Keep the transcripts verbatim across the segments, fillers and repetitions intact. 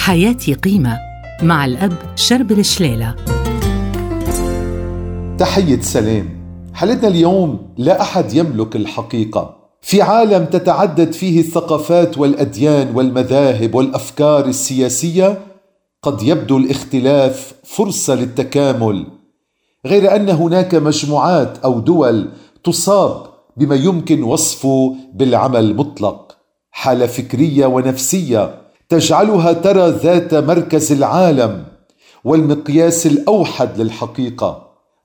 حياتي قيمة مع الأب شربل الشليلة. تحية سلام. حلقتنا اليوم: لا أحد يملك الحقيقة. في عالم تتعدد فيه الثقافات والأديان والمذاهب والأفكار السياسية، قد يبدو الاختلاف فرصة للتكامل، غير أن هناك مجموعات أو دول تصاب بما يمكن وصفه بالعمى المطلق، حالة فكرية ونفسية تجعلها ترى ذات مركز العالم والمقياس الأوحد للحقيقة،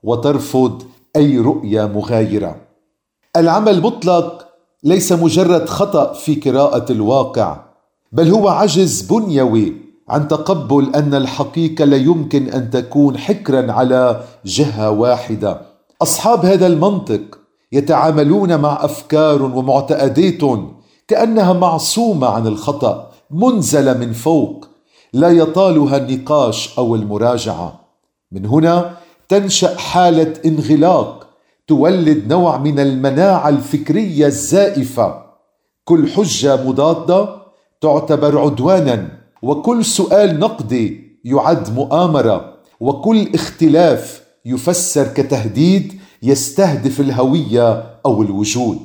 وترفض أي رؤية مغايرة. العمى المطلق ليس مجرد خطأ في قراءة الواقع، بل هو عجز بنيوي عن تقبل أن الحقيقة لا يمكن أن تكون حكرا على جهة واحدة. أصحاب هذا المنطق يتعاملون مع أفكار ومعتقدات كأنها معصومة عن الخطأ، منزلة من فوق، لا يطالها النقاش أو المراجعة. من هنا تنشأ حالة انغلاق تولد نوع من المناعة الفكرية الزائفة. كل حجة مضادة تعتبر عدوانا، وكل سؤال نقدي يعد مؤامرة، وكل اختلاف يفسر كتهديد يستهدف الهوية أو الوجود.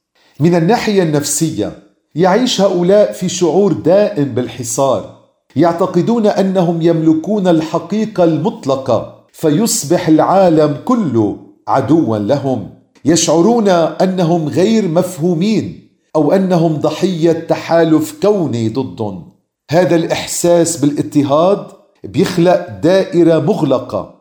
من الناحية النفسية يعيش هؤلاء في شعور دائم بالحصار، يعتقدون أنهم يملكون الحقيقة المطلقة، فيصبح العالم كله عدوا لهم. يشعرون أنهم غير مفهومين أو أنهم ضحية تحالف كوني ضدهم. هذا الإحساس بالاضطهاد بيخلق دائرة مغلقة،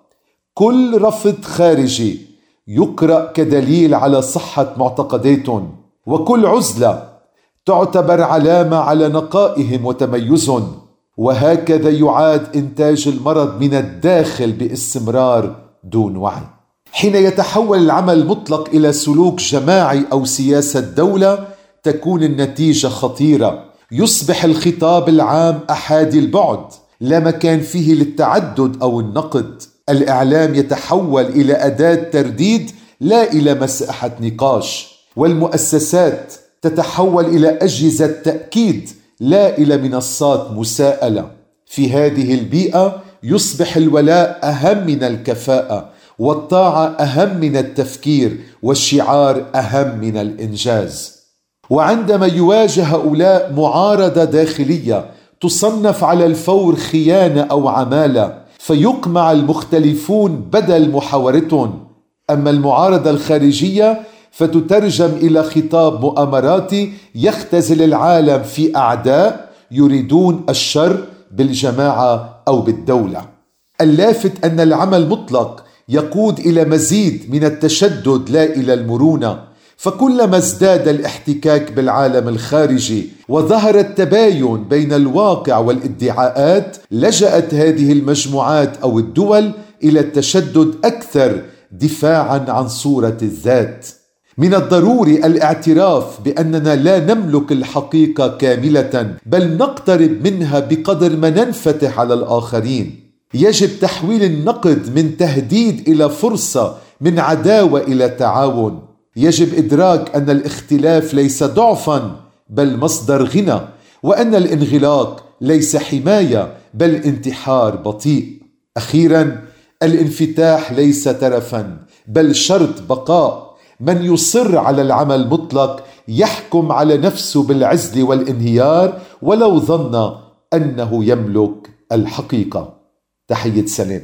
كل رفض خارجي يقرأ كدليل على صحة معتقداتهم، وكل عزلة تعتبر علامة على نقائهم وتميزهم. وهكذا يعاد إنتاج المرض من الداخل باستمرار دون وعي. حين يتحول العمى المطلق إلى سلوك جماعي أو سياسة دولة، تكون النتيجة خطيرة. يصبح الخطاب العام أحادي البعد، لا مكان فيه للتعدد أو النقد. الإعلام يتحول إلى أداة ترديد لا إلى مساحة نقاش، والمؤسسات تتحول إلى أجهزة تأكيد لا إلى منصات مساءلة. في هذه البيئة يصبح الولاء أهم من الكفاءة، والطاعة أهم من التفكير، والشعار أهم من الإنجاز. وعندما يواجه هؤلاء معارضة داخلية تصنف على الفور خيانة أو عمالة، فيقمع المختلفون بدل محاورتهم. أما المعارضة الخارجية فتترجم إلى خطاب مؤامراتي يختزل العالم في أعداء يريدون الشر بالجماعة أو بالدولة. اللافت أن العمى المطلق يقود إلى مزيد من التشدد لا إلى المرونة، فكلما ازداد الاحتكاك بالعالم الخارجي وظهر التباين بين الواقع والادعاءات، لجأت هذه المجموعات أو الدول إلى التشدد أكثر دفاعا عن صورة الذات. من الضروري الاعتراف بأننا لا نملك الحقيقة كاملة، بل نقترب منها بقدر ما ننفتح على الآخرين. يجب تحويل النقد من تهديد إلى فرصة، من عداوة إلى تعاون. يجب إدراك أن الاختلاف ليس ضعفا بل مصدر غنى، وأن الانغلاق ليس حماية بل انتحار بطيء. أخيرا، الانفتاح ليس ترفا بل شرط بقاء. من يصر على العمى المطلق يحكم على نفسه بالعزل والانهيار ولو ظن أنه يملك الحقيقة. تحية سلام.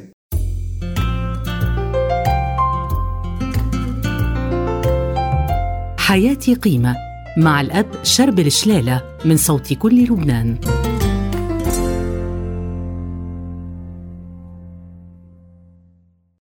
حياتي قيمة مع الأب شربل الشليلة من صوت كل لبنان.